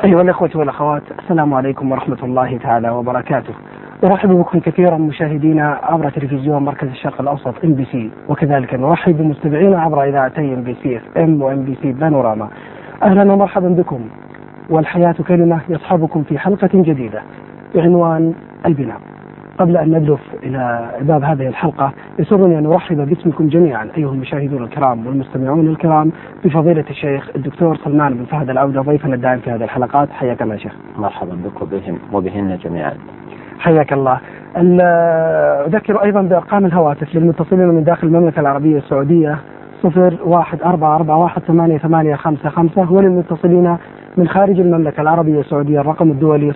أيها الأخوة والأخوات، السلام عليكم ورحمة الله تعالى وبركاته. أرحب بكم كثيرا مشاهدينا عبر تلفزيون مركز الشرق الأوسط MBC، وكذلك نرحب بمستمعينا عبر إذاعتي MBC FM و MBC بانوراما. أهلا ومرحبا بكم، والحياة كلمة يصحبكم في حلقة جديدة بعنوان البناء. قبل أن ندلف إلى باب هذه الحلقة، يسرني أن أرحب باسمكم جميعا أيها المشاهدون الكرام والمستمعون الكرام بفضيلة الشيخ الدكتور سلمان بن فهد العودة ضيفنا الدائم في هذه الحلقات. حياك الله شيخ. مرحبا بكم وبهن جميعا. حياك الله. أذكر أيضا بأرقام الهواتف للمتصلين من داخل المملكة العربية السعودية 0144188855، وللمتصلين من خارج المملكة العربية السعودية الرقم الدولي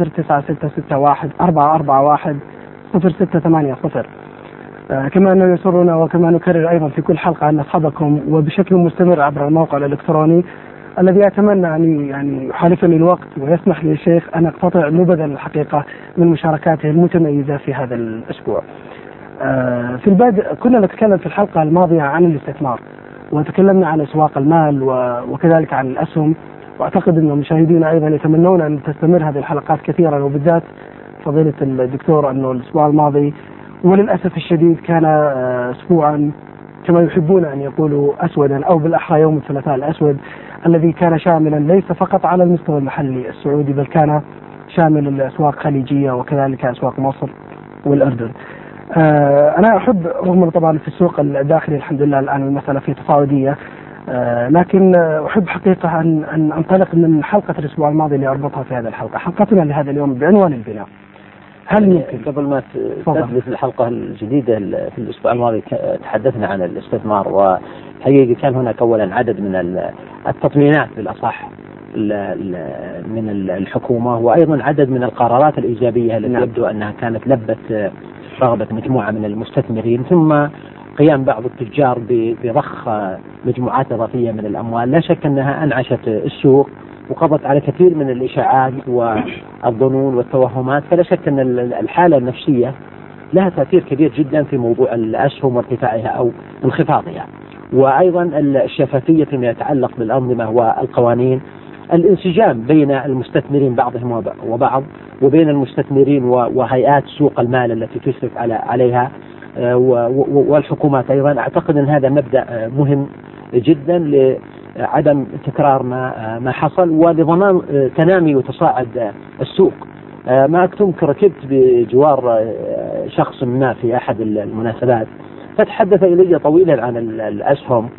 009661410680. كما أنه يسرنا وكما نكرر أيضا في كل حلقة أن نصحبكم وبشكل مستمر عبر الموقع الإلكتروني الذي أتمنى أن يحالفني الوقت ويسمح لي الشيخ أن أقتطع نبذا الحقيقة من مشاركاته المتميزة في هذا الأسبوع. في البدء كنا نتكلم في الحلقة الماضية عن الاستثمار، وتكلمنا عن أسواق المال وكذلك عن الأسهم، وأعتقد أن المشاهدين أيضا يتمنون أن تستمر هذه الحلقات كثيرا، وبالذات فضيلة الدكتور أنه الأسبوع الماضي وللأسف الشديد كان أسبوعا كما يحبون أن يقولوا أسودا، أو بالأحرى يوم الثلاثاء الأسود، الذي كان شاملا ليس فقط على المستوى المحلي السعودي بل كان شامل الأسواق الخليجية وكذلك أسواق مصر والأردن. أنا أحب رغم طبعا في السوق الداخلي الحمد لله الآن المسألة في تصاعدية، لكن أحب حقيقة أن أنطلق من حلقة الأسبوع الماضي لأربطها في هذه الحلقة. حلقتنا لهذا اليوم بعنوان البناء. هل يمكن قبل ما تدرس الحلقة الجديدة في الأسبوع الماضي تحدثنا عن الاستثمار، وحقيقة كان هناك أولا عدد من التطمينات بالأصح من الحكومة، وأيضا عدد من القرارات الإيجابية التي يبدو أنها كانت لبت رغبة مجموعة من المستثمرين، ثم قيام بعض التجار بضخ مجموعات إضافية من الأموال. لا شك أنها أنعشت السوق وقضت على كثير من الإشاعات والظنون والتوهمات، فلا شك أن الحالة النفسية لها تأثير كبير جدا في موضوع الأسهم وارتفاعها أو انخفاضها، وأيضا الشفافية فيما يتعلق بالأنظمة والقوانين، الانسجام بين المستثمرين بعضهم وبعض، وبين المستثمرين وهيئات سوق المال التي تشرف عليها والحكومات أيضا. أعتقد أن هذا مبدأ مهم جدا لعدم تكرار ما حصل ولضمان تنامي وتصاعد السوق. ما أكتمك ركبت بجوار شخص ما في أحد المناسبات، فتحدث إلي طويلا عن الأسهم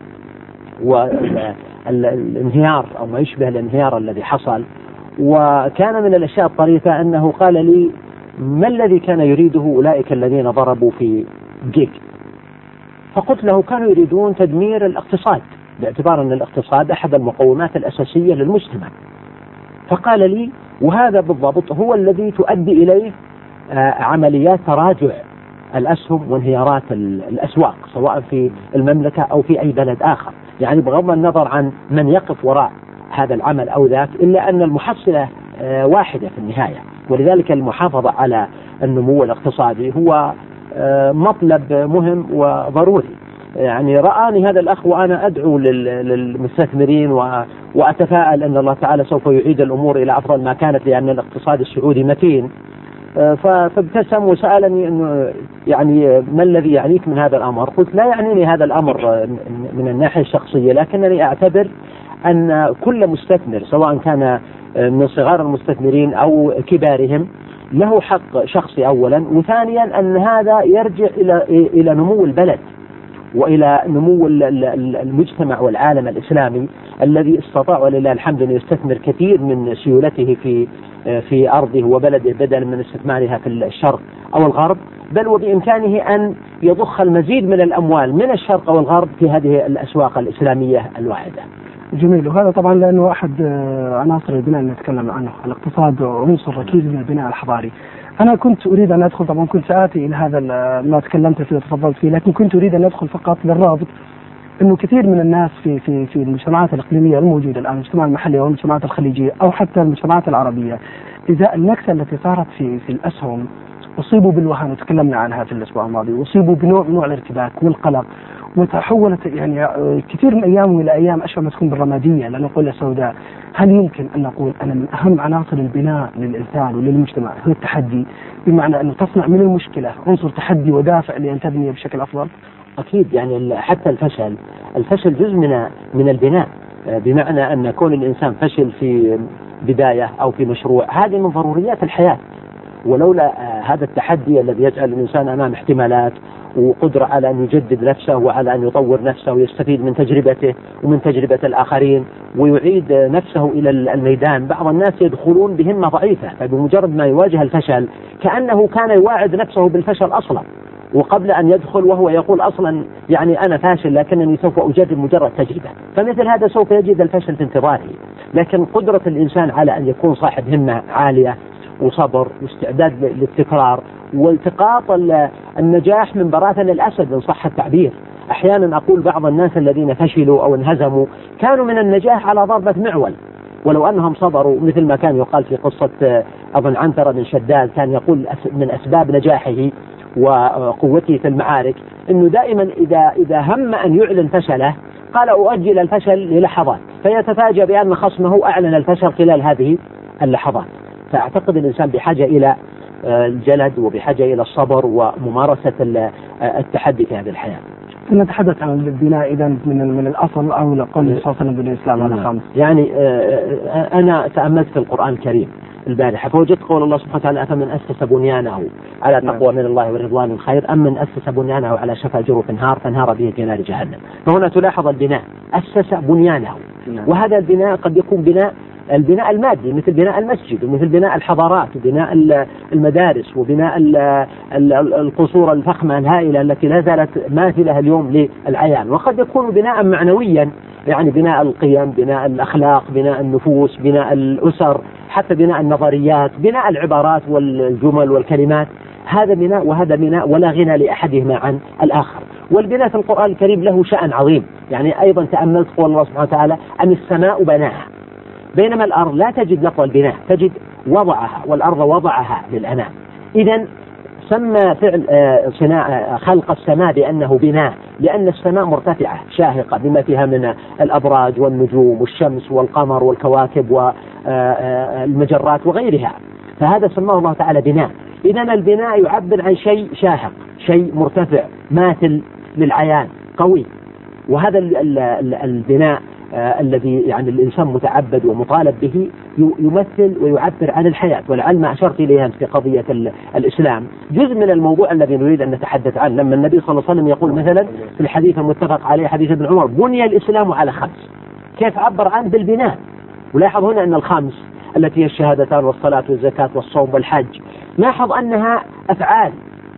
والانهيار أو ما يشبه الانهيار الذي حصل، وكان من الأشياء الطريفة أنه قال لي: ما الذي كان يريده أولئك الذين ضربوا في جيك؟ فقلت له: كانوا يريدون تدمير الاقتصاد، باعتبار أن الاقتصاد أحد المقومات الأساسية للمجتمع. فقال لي: وهذا بالضبط هو الذي تؤدي إليه عمليات تراجع الأسهم وانهيارات الأسواق سواء في المملكة أو في أي بلد آخر، يعني بغض النظر عن من يقف وراء هذا العمل أو ذاك، إلا أن المحصلة واحدة في النهاية. ولذلك المحافظة على النمو الاقتصادي هو مطلب مهم وضروري. يعني رآني هذا الأخ وأنا أدعو للمستثمرين وأتفائل أن الله تعالى سوف يعيد الأمور إلى أفضل ما كانت، لأن الاقتصاد السعودي متين. فابتسم وسألني إنه يعني ما الذي يعنيك من هذا الأمر؟ قلت: لا يعنيني هذا الأمر من الناحية الشخصية، لكنني أعتبر أن كل مستثمر سواء كان من صغار المستثمرين أو كبارهم له حق شخصي أولا، وثانيا أن هذا يرجع إلى نمو البلد وإلى نمو المجتمع والعالم الإسلامي الذي استطاع ولله الحمد أن يستثمر كثير من سيولته في أرضه وبلده بدلا من استثمارها في الشرق أو الغرب، بل وبإمكانه أن يضخ المزيد من الأموال من الشرق أو الغرب في هذه الأسواق الإسلامية الواحدة. جميل. وهذا طبعا لأنه أحد عناصر البناء اللي نتكلم عنه، الاقتصاد عنصر ركيز من البناء الحضاري. أنا كنت أريد أن أدخل، طبعا كنت سآتي إلى هذا ما تكلمت فيه وتفضلت فيه، لكن كنت أريد أن أدخل فقط للرابط إنه كثير من الناس في المجتمعات الإقليمية الموجودة الآن، المجتمع المحلي والمجتمعات الخليجية أو حتى المجتمعات العربية، إذا النكسة التي صارت في الأسهم أصيبوا بالوهن، وتكلمنا عنها في الأسبوع الماضي، أصيبوا بنوع من الارتباك والقلق وتحولت يعني كثير من أيامه إلى أيام أشبه ما تكون بالرمادية، لا نقول سوداء. هل يمكن أن نقول أن من أهم عناصر البناء للإنسان وللمجتمع هو التحدي، بمعنى أنه تصنع من المشكلة عنصر تحدي ودافع لأن تبني بشكل أفضل؟ أكيد، يعني حتى الفشل جزء من البناء، بمعنى أن كون الإنسان فشل في بداية أو في مشروع هذه من ضروريات الحياة، ولولا هذا التحدي الذي يجعل الإنسان أمام احتمالات وقدرة على أن يجدد نفسه وعلى أن يطور نفسه ويستفيد من تجربته ومن تجربة الآخرين ويعيد نفسه إلى الميدان. بعض الناس يدخلون بهمة ضعيفة، فبمجرد ما يواجه الفشل كأنه كان يواعد نفسه بالفشل أصلا، وقبل أن يدخل وهو يقول أصلا يعني أنا فاشل لكنني سوف أجرب مجرد تجربة، فمثل هذا سوف يجد الفشل في انتظاره. لكن قدرة الإنسان على أن يكون صاحب همة عالية وصبر واستعداد للتكرار والتقاط النجاح من براثن الأسد إن صح التعبير. أحيانا أقول بعض الناس الذين فشلوا أو انهزموا كانوا من النجاح على ضربة معول، ولو أنهم صبروا، مثل ما كان يقال في قصة أظن عنترة بن شداد، كان يقول من أسباب نجاحه وقوته في المعارك أنه دائما إذا هم أن يعلن فشله قال أؤجل الفشل للحظات، فيتفاجأ بأن خصمه أعلن الفشل خلال هذه اللحظات. فأعتقد الإنسان بحاجة إلى الجلد وبحاجة إلى الصبر وممارسة التحدي في هذه الحياة. نتحدث عن البناء إذا من الأصل أو لقول صلى الله عليه وسلم بالإسلام على خمس. يعني أنا تأملت في القرآن الكريم البارحة فوجدت قول الله سبحانه وتعالى أفمن أسس بنيانه على تقوى من الله ورضوان خير أم من أسس بنيانه على شفا جرف نهار فانهار به في نار جهنم. فهنا تلاحظ البناء أسس بنيانه، وهذا البناء قد يكون البناء المادي مثل بناء المسجد ومثل بناء الحضارات وبناء المدارس وبناء القصور الفخمة الهائلة التي لا زالت ماثلة اليوم للعيان، وقد يكون بناء معنويا يعني بناء القيم، بناء الأخلاق، بناء النفوس، بناء الأسر، حتى بناء النظريات، بناء العبارات والجمل والكلمات. هذا بناء وهذا بناء ولا غنى لأحدهما عن الآخر. والبناء في القرآن الكريم له شأن عظيم. يعني أيضا تأملت قول الله سبحانه وتعالى أن السماء بناها، بينما الأرض لا تجد لفظ البناء، تجد وضعها، والأرض وضعها للأنام. إذن سمى فعل خلق السماء بأنه بناء، لأن السماء مرتفعة شاهقة بما فيها من الأبراج والنجوم والشمس والقمر والكواكب والمجرات وغيرها، فهذا سماه الله تعالى بناء. إذن البناء يعبر عن شيء شاهق، شيء مرتفع ماثل للعيان قوي، وهذا البناء الذي يعني الإنسان متعبد ومطالب به يمثل ويعبر عن الحياة. ولعل ما أشرت إليها في قضية الإسلام جزء من الموضوع الذي نريد أن نتحدث عنه، لما النبي صلى الله عليه وسلم يقول مثلا في الحديث المتفق عليه حديث ابن عمر بني الإسلام على خمس، كيف عبر عنه بالبناء. ولاحظ هنا أن الخمس التي هي الشهادتان والصلاة والزكاة والصوم والحج، لاحظ أنها أفعال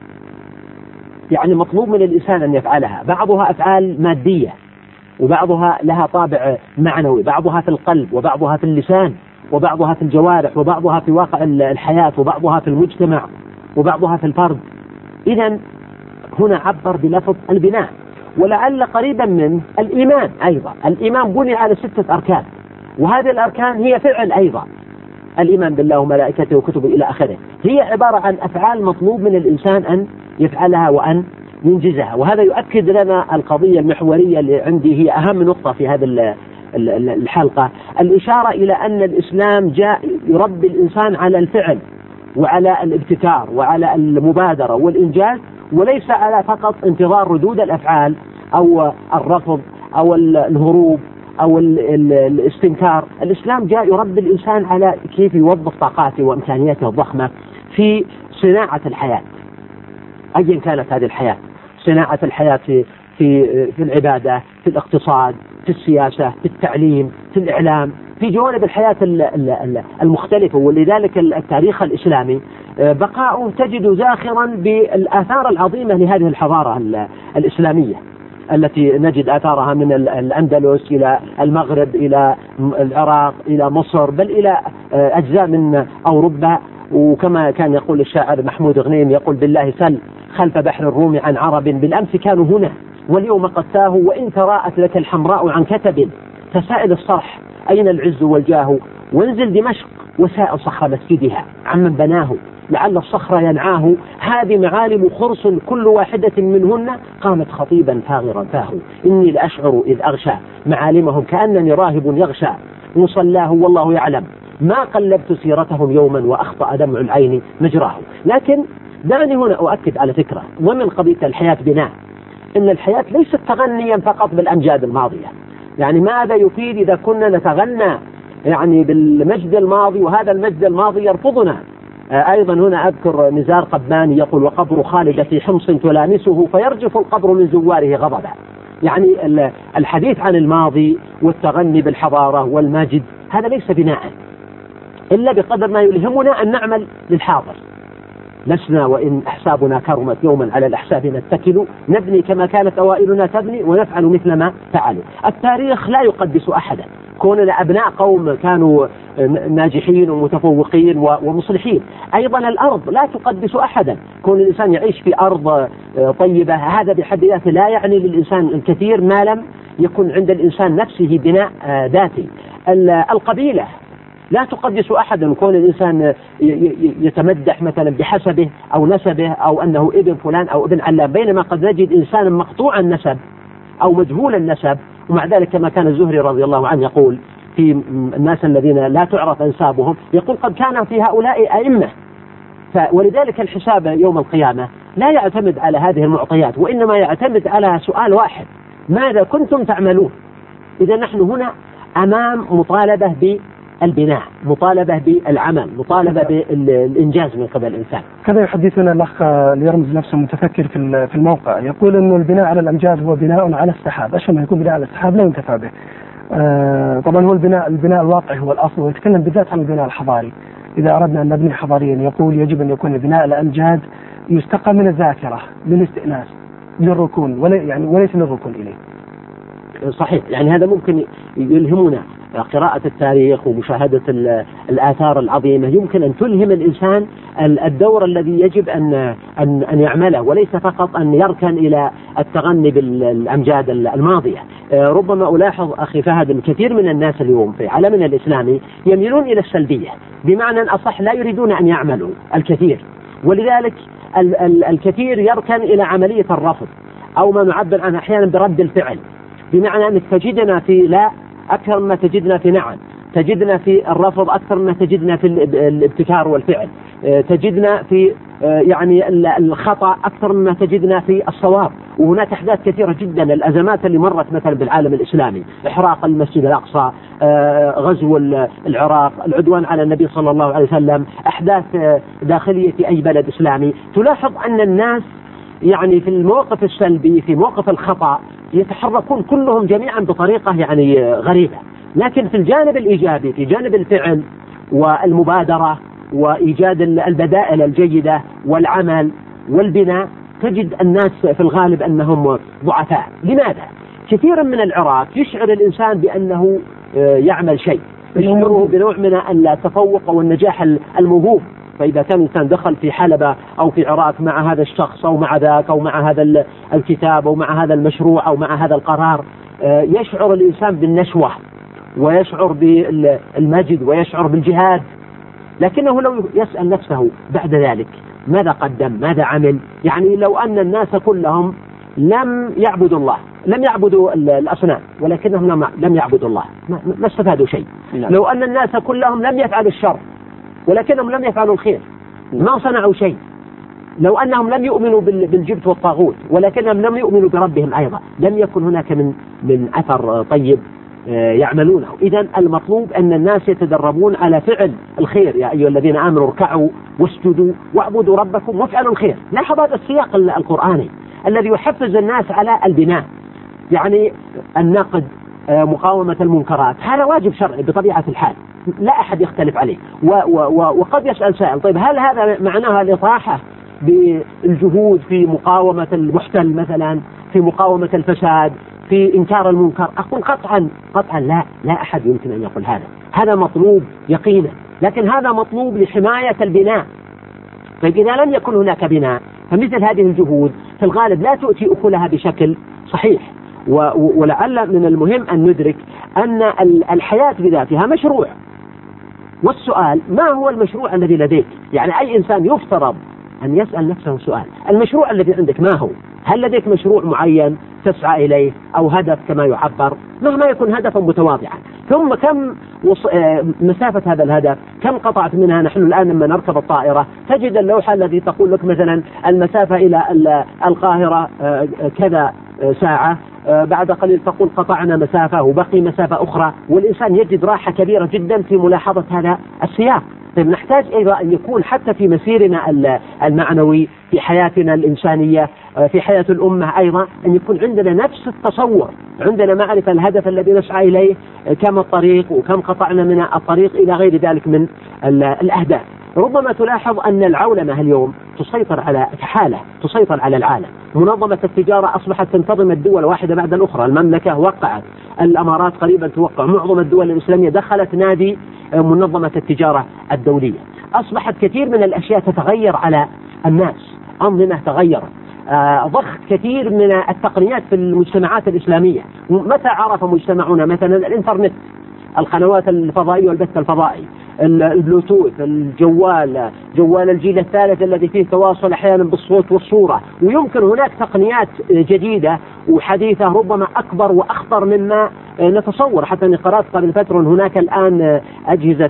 يعني مطلوب من الإنسان أن يفعلها، بعضها أفعال مادية وبعضها لها طابع معنوي، بعضها في القلب وبعضها في اللسان وبعضها في الجوارح وبعضها في واقع الحياة وبعضها في المجتمع وبعضها في الفرد. إذن هنا عبر بلفظ البناء. ولعل قريبا من الإيمان أيضا، الإيمان بني على 6 أركان، وهذه الأركان هي فعل أيضا، الإيمان بالله وملائكته وكتبه إلى آخره، هي عبارة عن أفعال مطلوب من الإنسان أن يفعلها وأن ينجزها. وهذا يؤكد لنا القضية المحورية اللي عندي هي أهم نقطة في هذا الحلقة، الإشارة إلى أن الإسلام جاء يربي الإنسان على الفعل وعلى الابتكار وعلى المبادرة والإنجاز، وليس على فقط انتظار ردود الأفعال أو الرفض أو الهروب أو الاستنكار. الإسلام جاء يربي الإنسان على كيف يوظف طاقاته وإمكانياته الضخمة في صناعة الحياة أيا كانت هذه الحياة، صناعة الحياة في العبادة، في الاقتصاد، في السياسة، في التعليم، في الإعلام، في جوانب الحياة المختلفة. ولذلك التاريخ الإسلامي بقاء تجد زاخرا بالآثار العظيمة لهذه الحضارة الإسلامية التي نجد آثارها من الأندلس إلى المغرب إلى العراق إلى مصر، بل إلى أجزاء من أوروبا. وكما كان يقول الشاعر محمود غنيم يقول بالله سل خلف بحر الروم عن عرب بالأمس كانوا هنا واليوم قد تاهوا وإن تراءت لك الحمراء عن كتب فسائل الصرح أين العز والجاه وانزل دمشق وسائل صخر مسجدها عمن بناه لعل الصخر ينعاه. هذه معالم خرص كل واحدة منهن قامت خطيبا فاغرا فاهو. إني لأشعر إذ أغشى معالمهم كأنني راهب يغشى مصلاه والله يعلم ما قلبت سيرتهم يوما وأخطأ دمع العين مجراه. لكن دعني هنا أؤكد على فكرة ومن قضية الحياة بناء، إن الحياة ليست تغنيا فقط بالأمجاد الماضية. يعني ماذا يفيد إذا كنا نتغنى يعني بالمجد الماضي وهذا المجد الماضي يرفضنا؟ أيضا هنا أذكر نزار قباني يقول وقبر خالد في حمص تلامسه فيرجف القبر من زواره غضبا. يعني الحديث عن الماضي والتغني بالحضارة والمجد هذا ليس بناء إلا بقدر ما يلهمنا أن نعمل للحاضر. لسنا وإن أحسابنا كرمت يوما على الأحساب نتكل نبني كما كانت أوائلنا تبني ونفعل مثل ما فعلوا. التاريخ لا يقدس أحدا، كوننا أبناء قوم كانوا ناجحين ومتفوقين ومصلحين. أيضا الأرض لا تقدس أحدا، كون الإنسان يعيش في أرض طيبة هذا بحد ذاته لا يعني للإنسان الكثير ما لم يكن عند الإنسان نفسه بناء ذاتي. القبيلة لا تقدس أحدا، كون الإنسان يتمدح مثلا بحسبه أو نسبه أو أنه ابن فلان أو ابن علان، بينما قد نجد إنسانا مقطوع النسب أو مجهول النسب ومع ذلك كما كان الزهري رضي الله عنه يقول في الناس الذين لا تعرف أنسابهم يقول قد كان في هؤلاء أئمة. ولذلك الحساب يوم القيامة لا يعتمد على هذه المعطيات، وإنما يعتمد على سؤال واحد: ماذا كنتم تعملون؟ إذا نحن هنا أمام مطالبة بالبناء، مطالبة بالعمل، مطالبة بالإنجاز من قبل الإنسان. كذا يحدثنا الأخ اللي يرمز نفسه متفكر في الموقع، يقول إنه البناء على الأمجاد هو بناء على السحاب، أشبه ما يكون بناء على السحاب لا ينتفع به. طبعا هو البناء الواقعي هو الأصل، ويتكلم بالذات عن البناء الحضاري. إذا أردنا أن نبني حضاريا يقول يجب أن يكون البناء على الأمجاد يستقى من الذاكرة للاستئناس للركون وليس للركون إليه. صحيح، يعني هذا ممكن يلهمنا قراءة التاريخ ومشاهدة الآثار العظيمة، يمكن أن تلهم الإنسان الدور الذي يجب أن يعمله، وليس فقط أن يركن إلى التغني بالأمجاد الماضية. ربما ألاحظ أخي فهد الكثير من الناس اليوم في عالمنا الإسلامي يميلون إلى السلبية، بمعنى أصح لا يريدون أن يعملوا الكثير، ولذلك الكثير يركن إلى عملية الرفض أو ما نعبر عنه أحيانا برد الفعل، بمعنى أنك تجدنا في لا أكثر مما تجدنا في نعم، تجدنا في الرفض أكثر مما تجدنا في الابتكار والفعل، تجدنا في يعني الخطأ أكثر مما تجدنا في الصواب. وهناك أحداث كثيرة جدا، الأزمات اللي مرت مثلا بالعالم الإسلامي، إحراق المسجد الأقصى، غزو العراق، العدوان على النبي صلى الله عليه وسلم، أحداث داخلية في أي بلد إسلامي، تلاحظ أن الناس يعني في الموقف السلبي في موقف الخطأ يتحركون كلهم جميعا بطريقة يعني غريبة. لكن في الجانب الإيجابي، في جانب الفعل والمبادرة وإيجاد البدائل الجيدة والعمل والبناء، تجد الناس في الغالب أنهم ضعفاء. لماذا؟ كثيرا من العراق يشعر الإنسان بأنه يعمل شيء، يشعره بنوع من التفوق والنجاح الموهوب. فإذا كان الإنسان دخل في حلبة أو في عراق مع هذا الشخص أو مع ذاك أو مع هذا الكتاب أو مع هذا المشروع أو مع هذا القرار، يشعر الإنسان بالنشوة ويشعر بالمجد ويشعر بالجهاد. لكنه لو يسأل نفسه بعد ذلك ماذا قدم، ماذا عمل؟ يعني لو أن الناس كلهم لم يعبدوا الله، لم يعبدوا الأصنام، ولكنهم لم يعبدوا الله، ما استفادوا شيء. لو أن الناس كلهم لم يفعلوا الشر ولكنهم لم يفعلوا الخير، ما صنعوا شيء. لو أنهم لم يؤمنوا بالجبت والطاغوت ولكنهم لم يؤمنوا بربهم أيضا، لم يكن هناك من أثر طيب يعملونه. إذن المطلوب أن الناس يتدربون على فعل الخير. يا أيها الذين آمنوا اركعوا واسجدوا واعبدوا ربكم وافعلوا الخير. لاحظ هذا السياق القرآني الذي يحفز الناس على البناء، يعني النقد، مقاومة المنكرات، هذا واجب شرعي بطبيعة الحال لا أحد يختلف عليه. وقد يسأل سائل: طيب هل هذا معناها الإطاحة بالجهود في مقاومة المحتل مثلا، في مقاومة الفساد، في إنكار المنكر؟ أقول قطعا لا أحد يمكن أن يقول هذا مطلوب يقينا، لكن هذا مطلوب لحماية البناء. فإذا لم يكن هناك بناء فمثل هذه الجهود في الغالب لا تؤتي أكلها بشكل صحيح. ولعل من المهم أن ندرك أن الحياة بذاتها مشروع، والسؤال ما هو المشروع الذي لديك؟ يعني أي إنسان يفترض أن يسأل نفسه سؤال: المشروع الذي عندك ما هو؟ هل لديك مشروع معين تسعى إليه أو هدف كما يعبر؟ مهما يكون هدفا متواضعا، ثم كم مسافة هذا الهدف؟ كم قطعت منها؟ نحن الآن لما نركب الطائرة تجد اللوحة التي تقول لك مثلا المسافة إلى القاهرة كذا ساعة، بعد قليل تقول قطعنا مسافة وبقي مسافة أخرى، والإنسان يجد راحة كبيرة جدا في ملاحظة هذا السياق. طيب نحتاج أيضا أن يكون حتى في مسيرنا المعنوي، في حياتنا الإنسانية، في حياة الأمة أيضا، أن يكون عندنا نفس التصور، عندنا معرفة الهدف الذي نسعى إليه، كم الطريق وكم قطعنا من الطريق إلى غير ذلك من الأهداف. ربما تلاحظ أن العولمة اليوم تسيطر على العالم. منظمة التجارة أصبحت تنتظم الدول واحدة بعد الأخرى، المملكة وقعت، الأمارات قريبا توقع، معظم الدول الإسلامية دخلت نادي منظمة التجارة الدولية. أصبحت كثير من الأشياء تتغير على الناس، أنظمة تغيرت، ضخ كثير من التقنيات في المجتمعات الإسلامية. متى عرف مجتمعنا مثلا الإنترنت، القنوات الفضائية والبث الفضائي، البلوتوث، جوال الجيل الثالث الذي فيه تواصل أحيانا بالصوت والصورة، ويمكن هناك تقنيات جديدة وحديثة ربما أكبر وأخطر مما نتصور. حتى أني قرأت قبل فترة هناك الآن أجهزة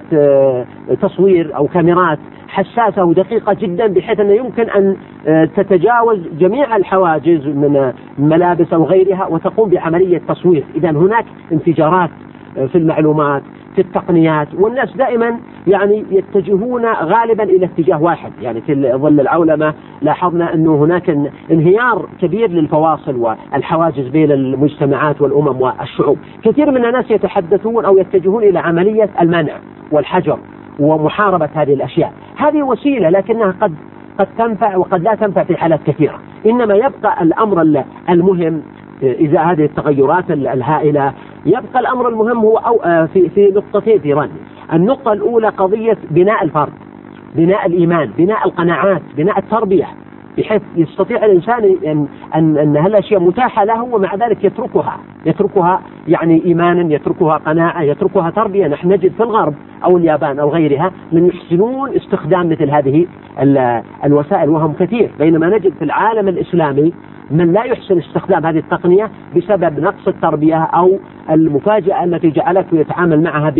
تصوير أو كاميرات حساسة ودقيقة جدا بحيث أنه يمكن أن تتجاوز جميع الحواجز من ملابس أو غيرها وتقوم بعملية تصوير. إذن هناك انفجارات في المعلومات، في التقنيات، والناس دائما يعني يتجهون غالبا إلى اتجاه واحد. يعني في ظل العولمة لاحظنا أنه هناك انهيار كبير للفواصل والحواجز بين المجتمعات والأمم والشعوب. كثير من الناس يتحدثون أو يتجهون إلى عملية المنع والحجر ومحاربة هذه الأشياء. هذه وسيلة لكنها قد تنفع وقد لا تنفع في حالات كثيرة. إنما يبقى الأمر المهم إذا هذه التغيرات الهائلة، يبقى الأمر المهم هو في نقطتين في رأيي. النقطة الأولى قضية بناء الفرد، بناء الإيمان، بناء القناعات، بناء التربية، بحيث يستطيع الإنسان أن هالأشياء متاحة له ومع ذلك يتركها يعني إيمانا، يتركها قناعة، يتركها تربية. نحن نجد في الغرب أو اليابان أو غيرها من يحسنون استخدام مثل هذه الوسائل وهم كثير، بينما نجد في العالم الإسلامي من لا يحسن استخدام هذه التقنية بسبب نقص التربية أو المفاجأة التي جعلته يتعامل معها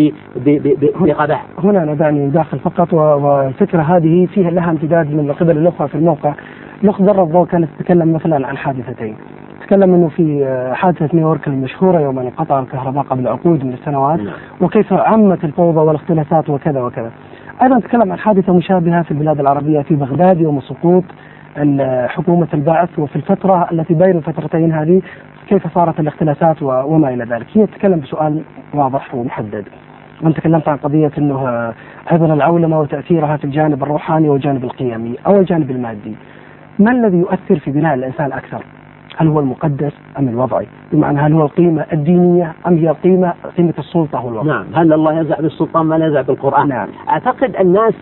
بغباء. هنا ندعني داخل فقط، والفكرة هذه فيها لها امتداد من قبل الأخوة في الموقع. الأخ ذر الضوء كانت تتكلم مثلا عن حادثتين، تكلم أنه في حادثة نيويورك المشهورة يوم أن انقطع الكهرباء قبل عقود من السنوات وكيف عمت الفوضى والاختلافات وكذا وكذا. أيضا تكلم عن حادثة مشابهة في البلاد العربية في بغداد يوم سقوط حكومة البعث، وفي الفترة التي بين الفترتين هذه كيف صارت الاختلافات وما إلى ذلك. هي تتكلم بسؤال واضح ومحدد، وأنت تكلمت عن قضية أنه أيضا العولمة وتأثيرها في الجانب الروحاني والجانب القيمي أو الجانب المادي. ما الذي يؤثر في بناء الإنسان أكثر؟ هل هو المقدس أم الوضعي؟ بمعنى هل هو القيمة الدينية أم هي قيمة السلطة والوضع؟ نعم. هل الله يزع بالسلطان ما لا يزع بالقرآن؟ نعم. أعتقد الناس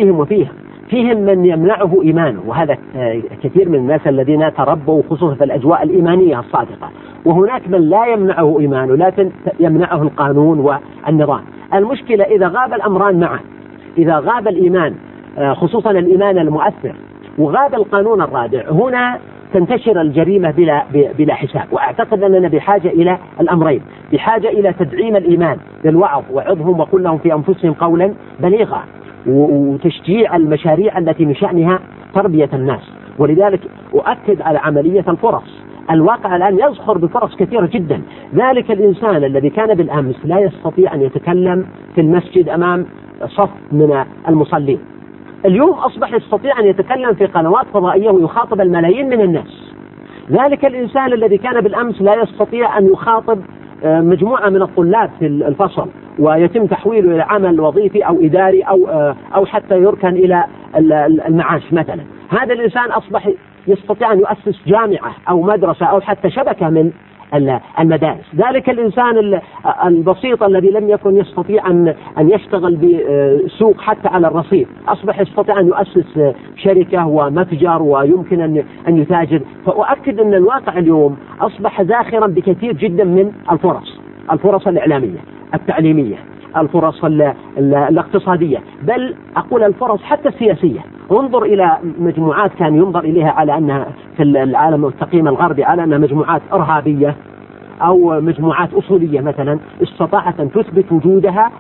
فيهم من يمنعه إيمانه، وهذا كثير من الناس الذين تربوا خصوصا في الأجواء الإيمانية الصادقة، وهناك من لا يمنعه إيمانه لكن يمنعه القانون والنظام. المشكلة إذا غاب الأمران معا، إذا غاب الإيمان خصوصا الإيمان المؤثر وغاب القانون الرادع، هنا تنتشر الجريمة بلا حساب. وأعتقد أننا بحاجة إلى الأمرين، بحاجة إلى تدعيم الإيمان بالوعظ، وعظهم وقل لهم في أنفسهم قولا بليغا، وتشجيع المشاريع التي من شأنها تربية الناس. ولذلك أؤكد على عملية الفرص. الواقع الآن يزخر بفرص كثيرة جدا. ذلك الإنسان الذي كان بالأمس لا يستطيع أن يتكلم في المسجد أمام صف من المصلين، اليوم أصبح يستطيع أن يتكلم في قنوات فضائية ويخاطب الملايين من الناس. ذلك الإنسان الذي كان بالأمس لا يستطيع أن يخاطب مجموعة من الطلاب في الفصل ويتم تحويله إلى عمل وظيفي أو إداري أو حتى يركن إلى المعاش مثلا، هذا الإنسان أصبح يستطيع أن يؤسس جامعة أو مدرسة أو حتى شبكة من المدارس. ذلك الإنسان البسيط الذي لم يكن يستطيع أن يشتغل بسوق حتى على الرصيف أصبح يستطيع أن يؤسس شركة ومتجر ويمكن أن يتاجر. فأؤكد أن الواقع اليوم أصبح زاخرا بكثير جدا من الفرص الإعلامية، التعليمية، الفرص الاقتصادية، بل أقول الفرص حتى السياسية. انظر إلى مجموعات كان ينظر إليها على أنها في العالم التقييم الغربي على أنها مجموعات إرهابية أو مجموعات أصولية مثلا، استطاعت أن تثبت وجودها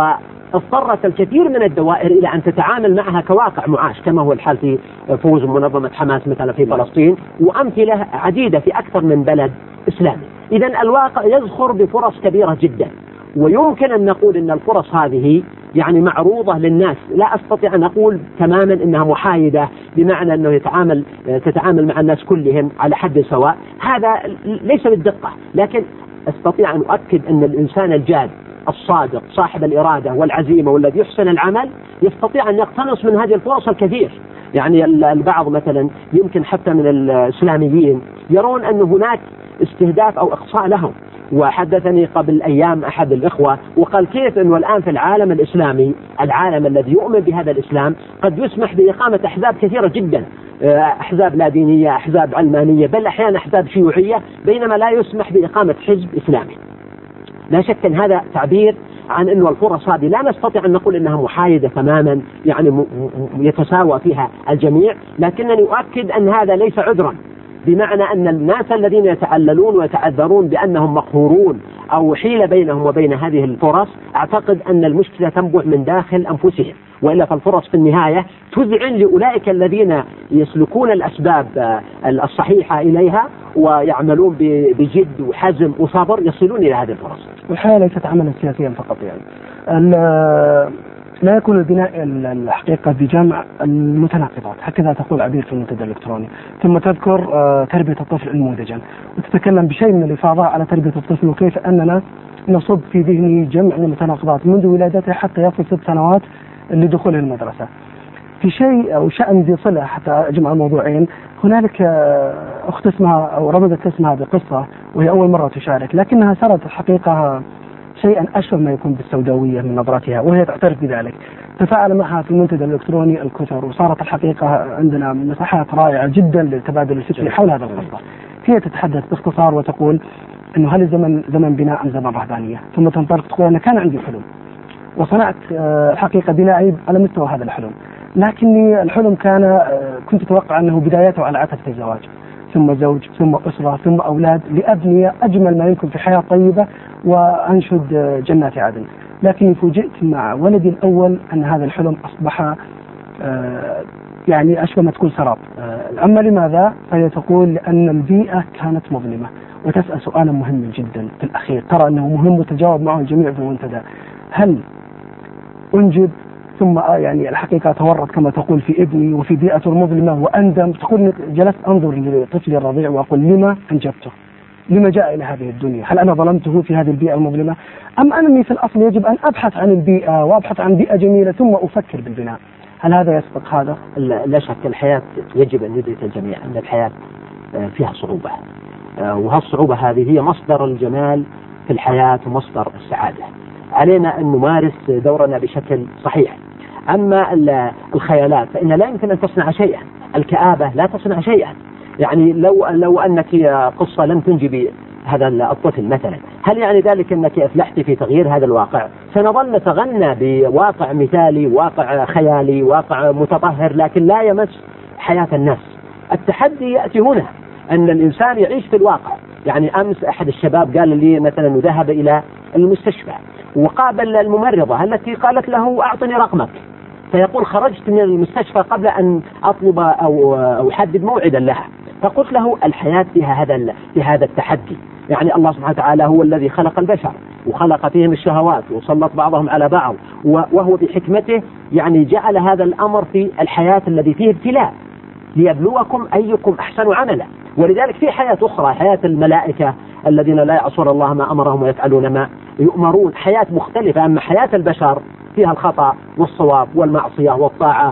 واضطرت الكثير من الدوائر إلى أن تتعامل معها كواقع معاش، كما هو الحال في فوز منظمة حماس مثلا في فلسطين، وأمثلة عديدة في أكثر من بلد إسلامي. إذن الواقع يزخر بفرص كبيرة جدا، ويمكن أن نقول أن الفرص هذه يعني معروضة للناس. لا أستطيع أن أقول تماما أنها محايدة بمعنى أنه تتعامل مع الناس كلهم على حد سواء، هذا ليس بالدقة، لكن أستطيع أن أؤكد أن الإنسان الجاد الصادق صاحب الإرادة والعزيمة والذي يحسن العمل يستطيع أن يقتنص من هذه الفرص الكثير. يعني البعض مثلا يمكن حتى من الإسلاميين يرون أن هناك استهداف أو إقصاء لهم. وحدثني قبل أيام أحد الإخوة وقال كيف أنه الآن في العالم الإسلامي، العالم الذي يؤمن بهذا الإسلام، قد يسمح بإقامة أحزاب كثيرة جدا، أحزاب لا دينية، أحزاب علمانية، بل أحيانا أحزاب شيوعية، بينما لا يسمح بإقامة حزب إسلامي. لا شك أن هذا تعبير عن أن الفرص هذه لا نستطيع أن نقول أنها محايدة تماما، يعني يتساوى فيها الجميع، لكنني أؤكد أن هذا ليس عذرا، بمعنى أن الناس الذين يتعللون ويتعذرون بأنهم مقهورون أو حيل بينهم وبين هذه الفرص، أعتقد أن المشكلة تنبع من داخل أنفسهم، وإلا فالفرص في النهاية تذعن لأولئك الذين يسلكون الأسباب الصحيحة إليها ويعملون بجد وحزم وصبر، يصلون إلى هذه الفرص. والحياة ليست عملا سياسيا فقط، يعني لا يكون البناء الحقيقة بجمع المتناقضات، هكذا تقول عبير في المنتدى الإلكتروني، ثم تذكر تربية الطفل نموذجا، وتتكلم بشيء من الإفاضة على تربية الطفل وكيف أننا نصب في ذهنه جمع المتناقضات منذ ولادته حتى يصل 6 سنوات لدخول المدرسة. في شيء أو شأن ذي صلة حتى أجمع الموضوعين، هنالك أخت اسمها أو ربطت اسمها بقصة وهي أول مرة تشارك، لكنها سرت الحقيقة شيئا أشبه ما يكون بالسوداوية من نظرتها، وهي تعترف بذلك. تفاعل معها في المنتدى الإلكتروني الكثر، وصارت الحقيقة عندنا مساحات رائعة جدا للتبادل الفكري حول هذا القصة. هي تتحدث باختصار وتقول إنه هل الزمن زمن بناء أم زمن رهبانية، ثم تنطلق تقول أنا كان عندي حلم وصنعت الحقيقة بنائي على مستوى هذا الحلم، لكني الحلم كنت أتوقع أنه بدايته على عتبة الزواج، ثم زوج، ثم أسرة، ثم أولاد، لأبني أجمل ما يمكن في حياة طيبة وأنشد جنات عدن. لكني فوجئت مع ولدي الأول أن هذا الحلم أصبح يعني أشبه ما تكون سراب. أما لماذا؟ فهي تقول لأن البيئة كانت مظلمة، وتسأل سؤالا مهما جدا في الأخير ترى أنه مهم وتجاوب معه الجميع في المنتدى: هل أنجب ثم يعني الحقيقة تورط كما تقول في ابني وفي بيئة المظلمة وأندم؟ تقول جلست أنظر لطفلي الرضيع وأقول لما أنجبته؟ لما جاء إلى هذه الدنيا؟ هل أنا ظلمته في هذه البيئة المظلمة؟ أم أنني في الأصل يجب أن أبحث عن البيئة وأبحث عن بيئة جميلة ثم أفكر بالبناء؟ هل هذا يسبق هذا؟ لا شك الحياة يجب أن يدرك الجميع أن الحياة فيها صعوبة، وهالصعوبة هذه هي مصدر الجمال في الحياة ومصدر السعادة. علينا أن نمارس دورنا بشكل صحيح. أما الخيالات فإن لا يمكن أن تصنع شيئا، الكآبة لا تصنع شيئا. يعني لو أنك قصة لم تنجبي هذا الطفل مثلا، هل يعني ذلك أنك أفلحت في تغيير هذا الواقع؟ سنظل نتغنى بواقع مثالي، واقع خيالي، واقع متطهر، لكن لا يمس حياة الناس. التحدي يأتي هنا أن الإنسان يعيش في الواقع. يعني أمس أحد الشباب قال لي مثلا ذهب إلى المستشفى وقابل الممرضة التي قالت له أعطني رقمك، فيقول خرجت من المستشفى قبل أن أطلب أو أحدد موعدا لها. فقلت له الحياة في هذا التحدي. يعني الله سبحانه وتعالى هو الذي خلق البشر وخلق فيهم الشهوات وسلط بعضهم على بعض، وهو بحكمته يعني جعل هذا الأمر في الحياة الذي فيه ابتلاء ليبلوكم أيكم أحسن عملا. ولذلك في حياة أخرى، حياة الملائكة الذين لا يعصون الله ما أمرهم ويفعلون ما يؤمرون، حياة مختلفة. أما حياة البشر فيها الخطأ والصواب والمعصية والطاعة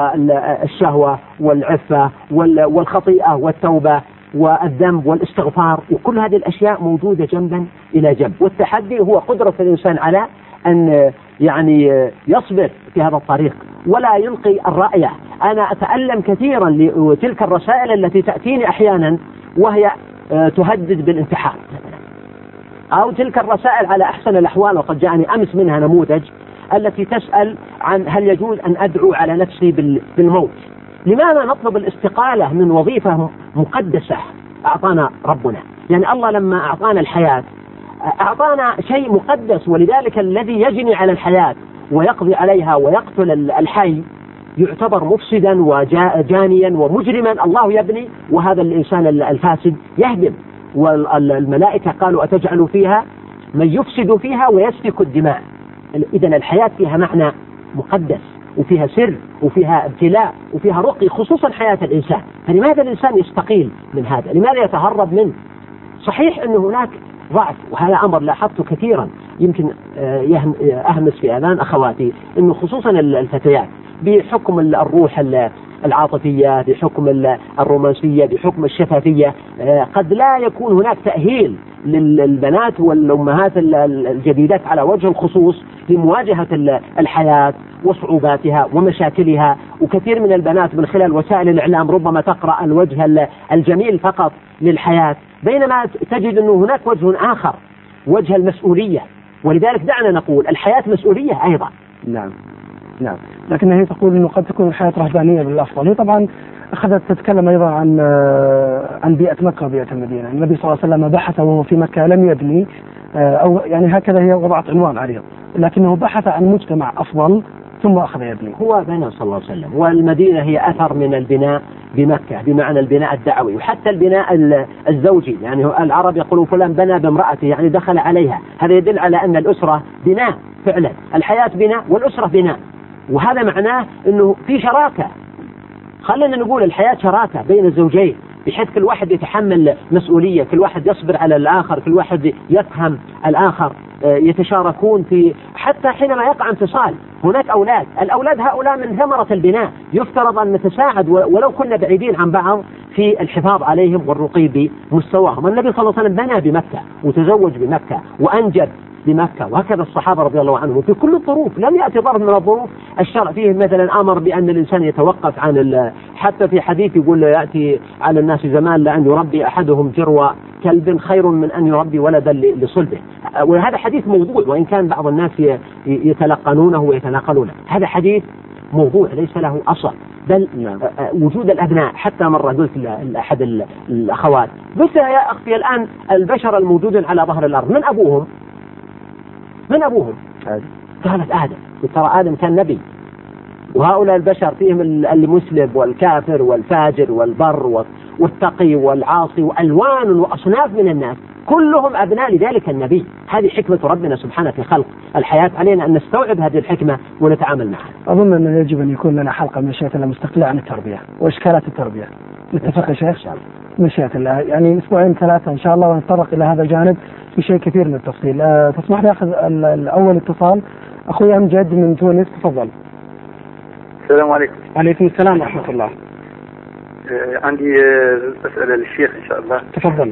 والشهوة والعفة والخطيئة والتوبة والذنب والاستغفار، وكل هذه الأشياء موجودة جنبا إلى جنب. والتحدي هو قدرة الإنسان على أن يعني يصبر في هذا الطريق ولا يلقي الرأي. أنا أتألم كثيرا لتلك الرسائل التي تأتيني أحيانا وهي تهدد بالانتحار، أو تلك الرسائل على أحسن الأحوال، وقد جاءني أمس منها نموذج، التي تسأل عن هل يجوز أن أدعو على نفسي بالموت. لماذا نطلب الاستقالة من وظيفة مقدسة أعطانا ربنا؟ يعني الله لما أعطانا الحياة أعطانا شيء مقدس، ولذلك الذي يجني على الحياة ويقضي عليها ويقتل الحي يعتبر مفسدا وجانيا ومجرما. الله يبني وهذا الإنسان الفاسد يهدم، والملائكة قالوا أتجعل فيها من يفسد فيها ويسفك الدماء. إذن الحياة فيها معنى مقدس، وفيها سر، وفيها ابتلاء، وفيها رقي، خصوصا حياة الإنسان. فلماذا الإنسان يستقيل من هذا؟ لماذا يتهرب منه؟ صحيح أن هناك ضعف، وهذا أمر لاحظته كثيرا، يمكن أهمس في آذان أخواتي، أنه خصوصا الفتيات بحكم الروح العاطفية، بحكم الرومانسية، بحكم الشفافية، قد لا يكون هناك تأهيل للبنات والأمهات الجديدات على وجه الخصوص لمواجهة الحياة وصعوباتها ومشاكلها. وكثير من البنات من خلال وسائل الإعلام ربما تقرأ الوجه الجميل فقط للحياة، بينما تجد أنه هناك وجه آخر، وجه المسؤولية. ولذلك دعنا نقول الحياة مسؤولية أيضا. نعم نعم، لكن هي تقول أنه قد تكون الحياة رهبانية بالأفضل. هي طبعا أخذت تتكلم أيضا عن بيئة مكة وبيئة المدينة. النبي صلى الله عليه وسلم بحث وهو في مكة لم يبني، أو يعني هكذا هي وضعت عنوان عريض، لكنه بحث عن مجتمع أفضل ثم أخذ يبني. هو بنى صلى الله عليه وسلم، والمدينة هي أثر من البناء بمكة، بمعنى البناء الدعوي، وحتى البناء الزوجي. يعني العرب يقولون فلان بنى بامرأته، يعني دخل عليها. هذا يدل على أن الأسرة بناء فعلا، الحياة بناء والأسرة بناء، وهذا معناه أنه في شراكة. خلينا نقول الحياة شراكة بين الزوجين، بحيث كل واحد يتحمل مسؤولية، كل واحد يصبر على الآخر، كل واحد يفهم الآخر، يتشاركون في، حتى حينما يقع انفصال هناك أولاد. الأولاد هؤلاء من ثمرة البناء، يفترض أن نتساعد ولو كنا بعيدين عن بعض في الحفاظ عليهم والرقي بمستواهم. النبي صلى الله عليه وسلم بنى بمكة وتزوج بمكة وأنجب بمكة، وهكذا الصحابة رضي الله عنهم في كل الظروف. لم يأتي ظرف من الظروف الشرع فيه مثلا أمر بأن الإنسان يتوقف عن حتى في حديث يقول يأتي على الناس زمان لأن يربي أحدهم جرو كلب خير من أن يربي ولدا لصلبه. وهذا حديث موضوع، وإن كان بعض الناس يتلقنونه ويتناقلونه. هذا حديث موضوع ليس له أصل، بل وجود الأبناء. حتى مرة قلت لأحد الأخوات، قلت يا أختي الآن البشر الموجودين على ظهر الأرض من أبوهم؟ من أبوهم؟ قالت آدم. ترى آدم كان نبي، وهؤلاء البشر فيهم المسلم والكافر والفاجر والبر والتقي والعاصي، وألوان وأصناف من الناس كلهم أبناء لذلك النبي. هذه حكمة ربنا سبحانه في خلق الحياة، علينا أن نستوعب هذه الحكمة ونتعامل معها. أظن أنه يجب أن يكون لنا حلقة من مشيئة الله مستقلة عن التربية وإشكالات التربية. نتفق يا شيخ؟ مشيئة الله، يعني أسبوعين ثلاثة إن شاء الله، ونتطرق إلى هذا الجانب في شيء كثير من التفصيل. تسمح لي أخذ الأول اتصال. أخوي أمجد من تونس، تفضل. السلام عليكم. وعليكم السلام ورحمة الله. عندي أسئلة للشيخ إن شاء الله. تفضل.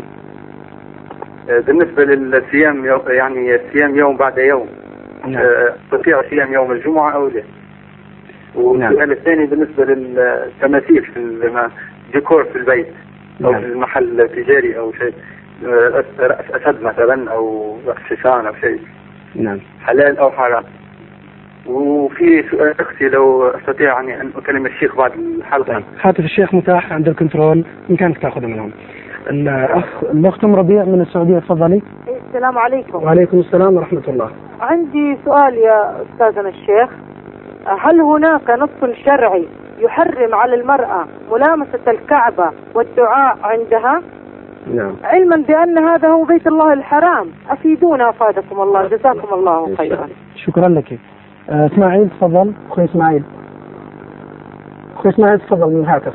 بالنسبة للصيام، يعني الصيام يوم بعد يوم، تستطيع صيام يوم الجمعة أو لا؟ والسؤال الثاني بالنسبة للتماثيل في الديكور في البيت أو في المحل التجاري أو شيء، رأس أسد مثلا أو رأس حصان أو شيء، نعم، حلال أو حرام؟ وفي سؤال أختي لو أستطيع يعني أن أكلم الشيخ بعد الحلقة. هاتف الشيخ متاح عند الكنترول، إمكانك تأخذه منهم. الأخت أم ربيع من السعودية، تفضلي. السلام عليكم. وعليكم السلام ورحمة الله. عندي سؤال يا أستاذنا الشيخ، هل هناك نص شرعي يحرم على المرأة ملامسة الكعبة والدعاء عندها؟ نعم. علما بأن هذا هو بيت الله الحرام، أفيدونا أفادكم الله، جزاكم الله خيرا. شكرا لك. اسماعيل تفضل. أخوي إسماعيل. أخوي إسماعيل تفضل من الهاتف.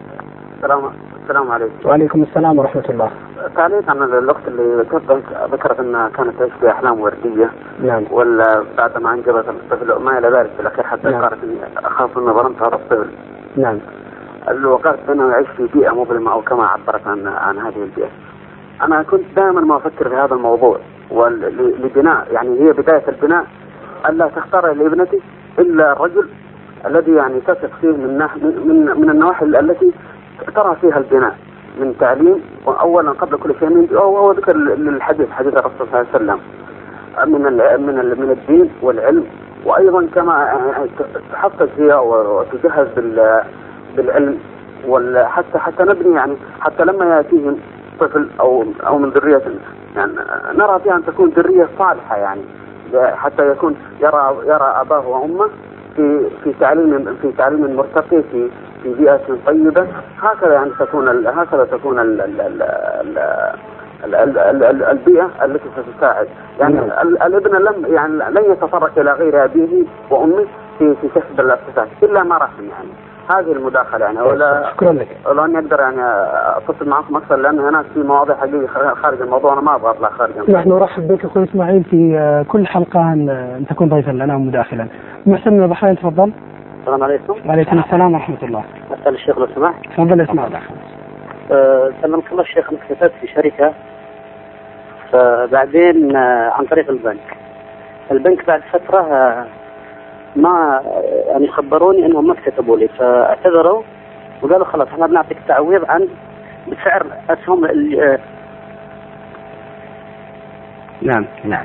السلام عليكم. وعليكم السلام ورحمة الله. تعليق عن الأخت اللي ذكرت أنها كانت تعيش في أحلام وردية. نعم. ولا بعد ما أنجبت الطفل ما إلى ذلك في الأخير حتى قالت أخاف أن ظلمت هذا الطفل. نعم. وقالت أنه يعيش في بيئة مظلمة أو كما عبرت عن هذه البيئة. أنا كنت دائما ما أفكر في هذا الموضوع، ولبناء يعني هي بداية البناء ألا تختار لابنتي إلا الرجل الذي يعني تثق فيه من النواحي التي ترى فيها البناء. من تعليم، وأولا قبل كل شيء هو ذكر الحديث حديث الرسول صلى الله عليه وسلم من الدين والعلم، وأيضا كما تحفز فيها وتجهز بالعلم، حتى نبني يعني حتى لما يأتيهم طفل أو من ذرية يعني نرى فيها أن تكون ذرية صالحة، يعني حتى يكون يرى أباه وأمه في تعليم مرتقي في بيئة طيبة. هكذا يعني تكون البيئة التي ستساعد. يعني الابن لن يتطرق إلى غير أبيه وأمه في كسب الأساسات إلا ما رحم. يعني هذه المداخلة يعني شكرا لك. ولو أني أقدر يعني أتصل معكم أكثر، لأن هناك في مواضيع حقيقية خارج الموضوع، أنا ما أبغى أطلع خارج الموضوع. نحن نرحب بك أخوي إسماعيل في كل حلقة أن تكون ضيفا لنا مداخلا. محسن البحرين تفضل. السلام عليكم. وعليكم السلام ورحمة الله. أسأل الشيخ لو سمحت. تفضل إسماعيل. سلمك الله الشيخ، أنا كتبت في شركة، فبعدين عن طريق البنك بعد فترة ما يعني خبروني انهم ما كتبوا لي، فاعتذروا وقالوا خلاص احنا بنعطيك تعويض عن بسعر اسهم نعم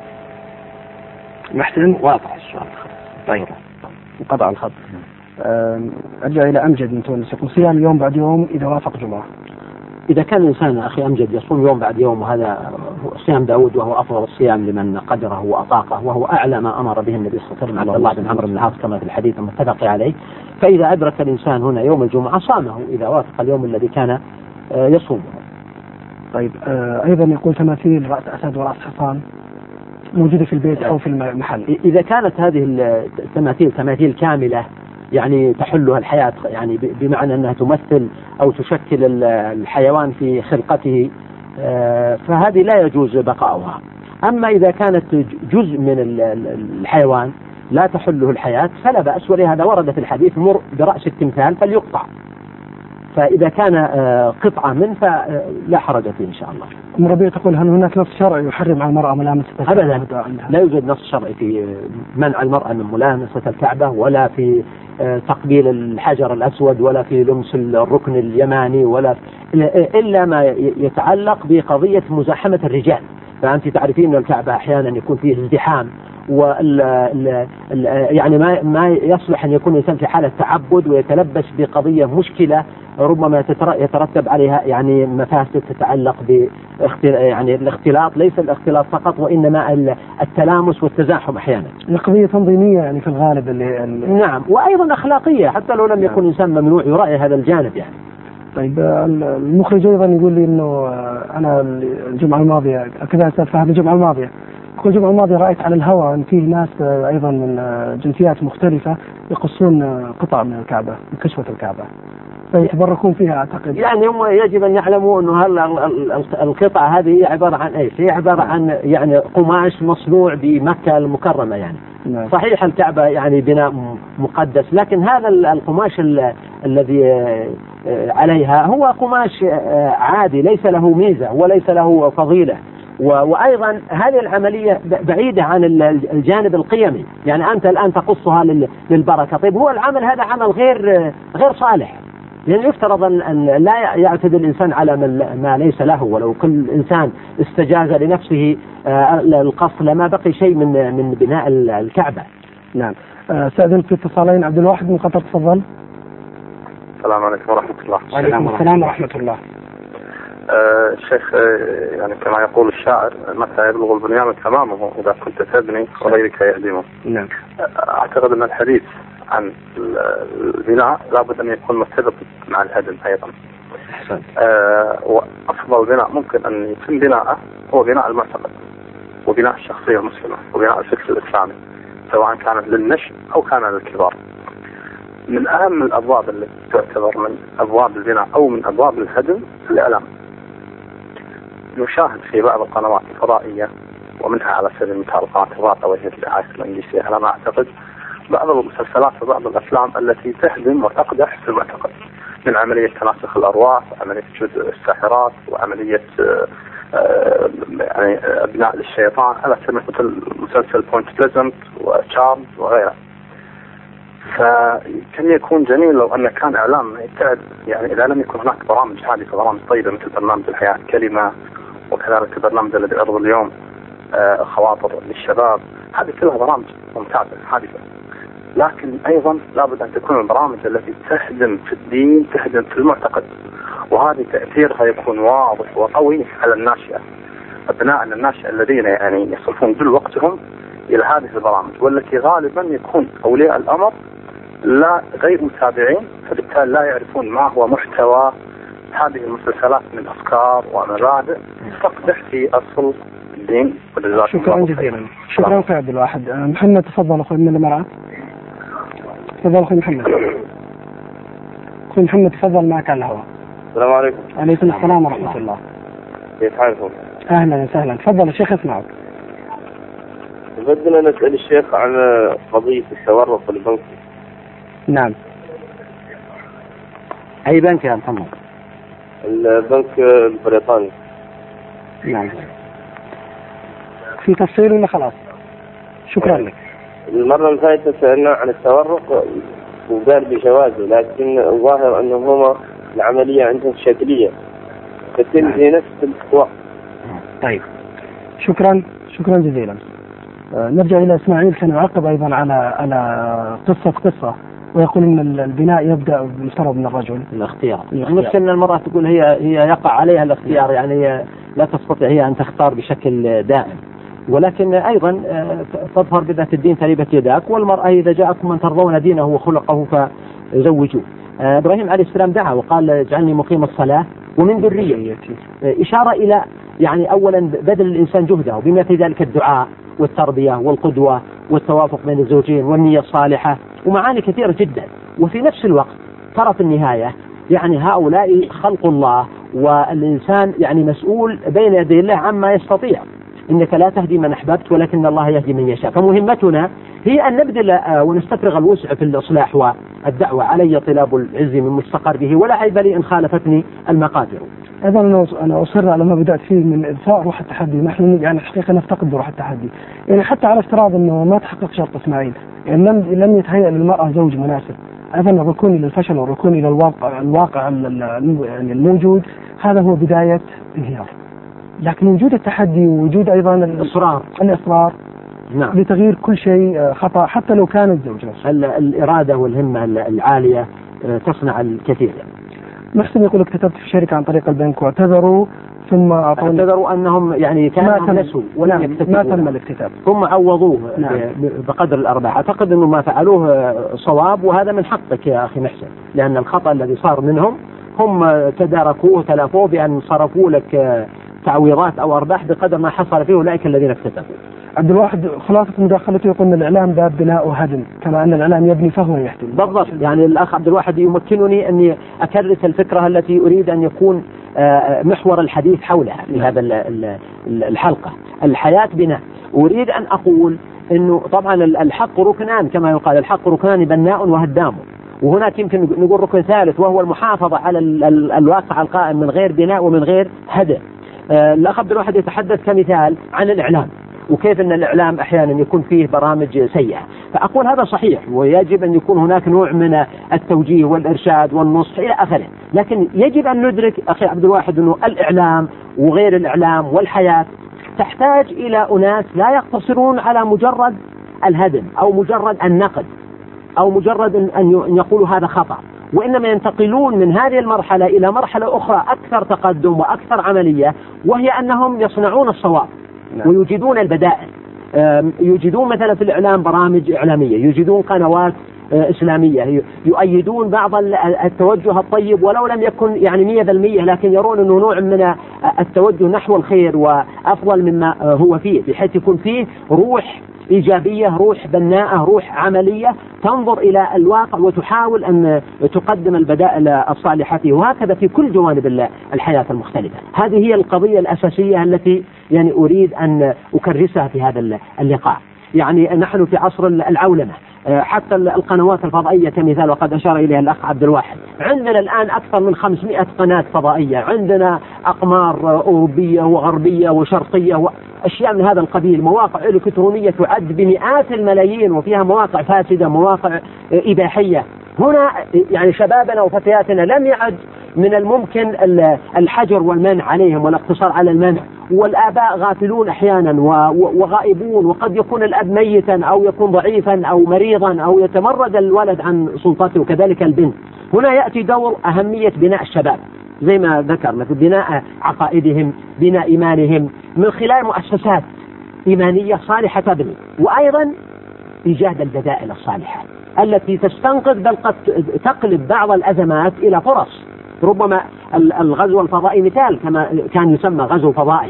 محسن واضح السؤال. طيب انقطع الخط. ارجع الى امجد من تونس، يقول صيام يوم بعد يوم اذا وافق جمعه. إذا كان الإنسان أخي أمجد يصوم يوم بعد يوم، وهذا صيام داود وهو أفضل الصيام لمن قدره وأطاقه، وهو أعلى ما أمر به النبي صلى الله عليه وسلم عبد الله بن عمرو بن العاص كما في الحديث المتفق عليه. فإذا أدرك الإنسان هنا يوم الجمعة صامه إذا وافق اليوم الذي كان يصومه. طيب أيضا يقول تماثيل رأس أسد ورأس حصان موجودة في البيت أو في المحل، إذا كانت هذه التماثيل تماثيل كاملة يعني تحلها الحياة، يعني بمعنى أنها تمثل أو تشكل الحيوان في خلقته، فهذه لا يجوز بقاؤها. أما إذا كانت جزء من الحيوان لا تحله الحياة فلا بأس، ولهذا ورد في الحديث مر برأس التمثال فليقطع. فإذا كان قطعة منه فلا حرج فيه إن شاء الله. أم ربيع تقول هل هناك نص شرعي يحرم على المرأة ملامسة الكعبة؟ أبدا لا يوجد نص شرعي في منع المرأة من ملامسة الكعبة، ولا في تقبيل الحجر الأسود، ولا في لمس الركن اليماني، ولا إلا ما يتعلق بقضية مزاحمة الرجال. فأنت تعرفين أن الكعبة أحيانا يكون فيه ازدحام، يعني ما يصلح أن يكون الإنسان في حالة تعبد ويتلبس بقضية مشكلة ربما يترتب عليها يعني مفاسد تتعلق يعني الاختلاط، ليس الاختلاط فقط وإنما التلامس والتزاحم أحيانا. قضية تنظيمية يعني في الغالب نعم، وأيضا أخلاقية حتى لو لم يكن الإنسان ممنوع يراعي هذا الجانب يعني. طيب المخرج أيضا يقول لي إنه أنا الجمعة الماضية كذا أستاذ فهد، الجمعة الماضية الجمعة الماضية رأيت على الهواء أن فيه ناس أيضا من جنسيات مختلفة يقصون قطع من الكعبة، من كشوة الكعبة، فيتبركون فيها أعتقد. يعني هم يجب أن يعلموا أنه القطعة هذه عبارة عن إيش؟ هي عبارة عن يعني قماش مصنوع بمكة المكرمة يعني. نعم. صحيح الكعبة يعني بناء مقدس، لكن هذا القماش الذي عليها هو قماش عادي ليس له ميزة وليس له فضيلة. وأيضا هذه العملية بعيدة عن الجانب القيمي، يعني أنت الآن تقصها للبركة. طيب هو العمل هذا عمل غير صالح، لأن يفترض أن لا يعتدي الإنسان على ما ليس له، ولو كل إنسان استجاز لنفسه القص لما بقي شيء من بناء الكعبة. نعم. استأذن في اتصالين. عبد الواحد من قطر تفضل. السلام عليكم ورحمة الله. وعليكم السلام ورحمة الله. الشيخ يعني كما يقول الشاعر متى يبلغ البنيان تمامه إذا كنت تبني وغيرك يهدمه. نعم. أعتقد أن الحديث عن البناء لابد أن يكون متفق مع الهدم أيضا. وأفضل بناء ممكن أن يتم بناءه هو بناء المعتقد وبناء الشخصية المسلمة وبناء الفكر الإسلامي، سواء كانت للنشء أو كان للكبار. من أهم الأبواب التي تعتبر من أبواب البناء أو من أبواب الهدم الإعلام. نشاهد في بعض القنوات الفضائية ومنها على سبيل المثال قناة الرابطة وهي الرعاية الإنجليزية على ما أعتقد، بعض المسلسلات وبعض الأفلام التي تهدم وتقدح في المعتقد، من عملية تناسخ الأرواح وعملية وجود الساحرات وعملية يعني أبناء للشيطان على سبيل مثل مسلسل بوينت بليزنت وتشارلز وغيره. فكان يكون جميل لو أن كان إعلام يبتعد، يعني إذا لم يكن هناك برامج هادفة، برامج طيبة مثل برنامج الحياة كلمة، وكذلك البرنامج الذي يعرض اليوم خواطر للشباب، هذه كلها برامج ممتازة هادفة. لكن أيضا لابد أن تكون البرامج التي تهدم في الدين، تهدم في المعتقد، وهذه تأثيرها يكون واضح وقوي على الناشئة، أبناء الناشئة الذين يعني يصرفون كل وقتهم إلى هذه البرامج، والتي غالبا يكون أولياء الأمر لا غير متابعين، فبالتالي لا يعرفون ما هو محتوى هذه المسلسلات من أفكار ومبادئ تقدح في أصل الدين. شكرا جزيلا. شكرا أخي عبد الواحد. محمد تفضل أخوي من المرأة. تفضل أخوي محمد. أخوي محمد تفضل معك على الهواء. السلام عليكم. عليكم السلام ورحمة الله. كيف حالكم؟ أهلا وسهلا. تفضل الشيخ اسمعك. بدنا نسأل الشيخ عن قضية التورق البنكي. نعم. أي بنك يا محمد؟ البنك البريطاني. نعم. في تفصيل ولا خلاص؟ شكرا لك. المرة اللي فاتت سألنا عن التورق وقال بجوازه، لكن الظاهر أنهم هم العملية عندهم شكلية تتم في نفس الوقت. طيب شكرا جزيلا. نرجع إلى إسماعيل، كان يعقب أيضا على قصة ويقول إن البناء يبدأ بمفترض من الرجل الاختيار. المشكلة أن المرأة تقول هي يقع عليها الاختيار، يعني لا تستطيع هي أن تختار بشكل دائم، ولكن أيضا تظهر بذات الدين تربت يداك، والمرأة إذا جاءكم من ترضون دينه وخلقه فزوجوه. إبراهيم عليه السلام دعا وقال اجعلني مقيم الصلاة ومن ذريتي، إشارة إلى يعني أولا بذل الإنسان جهده، بما في ذلك الدعاء والتربية والقدوة والتوافق بين الزوجين والنية الصالحة ومعاني كثيرة جدا. وفي نفس الوقت ترى في النهاية يعني هؤلاء خلق الله، والإنسان يعني مسؤول بين يدي الله عما يستطيع. إنك لا تهدي من أحببت ولكن الله يهدي من يشاء. فمهمتنا هي أن نبذل ونستفرغ الوسع في الإصلاح والدعوة. علي طلاب العز من مستقر به ولا عيب لي إن خالفتني المقادر. أيضا أنا أصر على ما بدأت فيه من إضفاء روح التحدي. نحن يعني حقيقة نفتقد روح التحدي، يعني حتى على افتراض أنه ما تحقق شرط إسماعيل، يعني لم يتهيأ للمرأة زوج مناسب. أيضا الركون إلى الفشل والركون إلى الواقع الموجود، هذا هو بداية انهيار. لكن وجود التحدي ووجود أيضا الإصرار نعم. لتغيير كل شيء خطأ حتى لو كان الزوج نفسه. الإرادة والهمة العالية تصنع الكثير. محسن يقول كتبت في شركة عن طريق البنك واعتذروا، ثم اعتذروا أنهم يعني كانوا نسوا ولم يكتتبوا، ما تم الاكتتاب، ثم عوضوه نعم. بقدر الأرباح. أعتقد أنه ما فعلوه صواب، وهذا من حقك يا أخي محسن، لأن الخطأ الذي صار منهم هم تداركوه وتلافوه بأن صرفوا لك تعويضات أو أرباح بقدر ما حصل فيه أولئك الذين اكتتبوا. عبد الواحد خلاصة مداخلته يقول أن الإعلام باب بناء وهدم، كما أن الإعلام يبني فهو يهدم. بالضبط. يعني الأخ عبد الواحد يمكنني أني أكرس الفكرة التي أريد أن يكون محور الحديث حولها في هذا الحلقة. الحياة بناء. أريد أن أقول أنه طبعا الحق ركنان، كما يقال الحق ركنان بناء وهدام، وهناك يمكن نقول ركن ثالث وهو المحافظة على الواقع القائم من غير بناء ومن غير هدم. الأخ عبد الواحد يتحدث كمثال عن الإعلام، وكيف أن الإعلام أحيانا يكون فيه برامج سيئة. فأقول هذا صحيح، ويجب أن يكون هناك نوع من التوجيه والإرشاد والنصح إلى آخره، لكن يجب أن ندرك أخي عبد الواحد أنه الإعلام وغير الإعلام والحياة تحتاج إلى أناس لا يقتصرون على مجرد الهدم أو مجرد النقد أو مجرد أن يقولوا هذا خطأ، وإنما ينتقلون من هذه المرحلة إلى مرحلة أخرى أكثر تقدم وأكثر عملية، وهي أنهم يصنعون الصواب ويوجدون البدائل. يوجدون مثلا في الإعلام برامج إعلامية، يوجدون قنوات إسلامية، يؤيدون بعض التوجه الطيب ولو لم يكن يعني 100%، لكن يرون أنه نوع من التوجه نحو الخير وأفضل مما هو فيه، بحيث يكون فيه روح إيجابية، روح بناءة، روح عملية تنظر إلى الواقع وتحاول أن تقدم البدائل الصالحة فيه، وهكذا في كل جوانب الحياة المختلفة. هذه هي القضية الأساسية التي يعني أريد أن أكرسها في هذا اللقاء. يعني نحن في عصر العولمة، حتى القنوات الفضائية كمثال، وقد أشار إليها الأخ عبد الواحد، عندنا الآن أكثر من 500 قناة فضائية، عندنا أقمار أوروبية وغربية وشرقية أشياء من هذا القبيل، مواقع إلكترونية تعد بمئات الملايين وفيها مواقع فاسدة، مواقع إباحية. هنا يعني شبابنا وفتياتنا لم يعد من الممكن الحجر والمنع عليهم والاقتصار على المنع، والآباء غافلون أحيانا وغائبون، وقد يكون الأب ميتا أو يكون ضعيفا أو مريضا أو يتمرد الولد عن سلطته، وكذلك البنت. هنا يأتي دور أهمية بناء الشباب زي ما ذكر، مثل بناء عقائدهم، بناء إيمانهم من خلال مؤسسات إيمانية صالحة تبني، وأيضا إيجاد البدائل الصالحة التي تستنقذ بل قد تقلب بعض الأزمات إلى فرص. ربما الغزو الفضائي مثال، كما كان يسمى غزو فضائي،